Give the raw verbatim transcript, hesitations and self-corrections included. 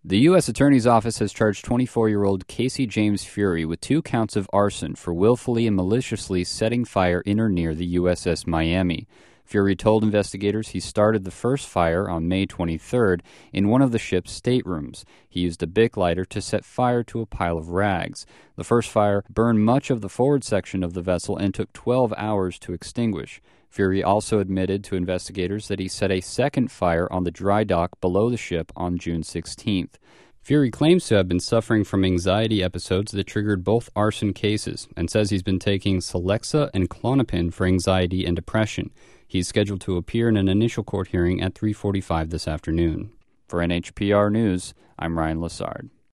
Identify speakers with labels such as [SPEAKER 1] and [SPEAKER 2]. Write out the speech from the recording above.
[SPEAKER 1] The U S Attorney's Office has charged twenty-four-year-old Casey James Fury with two counts of arson for willfully and maliciously setting fire in or near the U S S Miami. Fury told investigators he started the first fire on May twenty-third in one of the ship's staterooms. He used a Bic lighter to set fire to a pile of rags. The first fire burned much of the forward section of the vessel and took twelve hours to extinguish. Fury also admitted to investigators that he set a second fire on the dry dock below the ship on June sixteenth. Fury claims to have been suffering from anxiety episodes that triggered both arson cases and says he's been taking Celexa and Klonopin for anxiety and depression. He's scheduled to appear in an initial court hearing at three forty-five this afternoon. For N H P R News, I'm Ryan Lessard.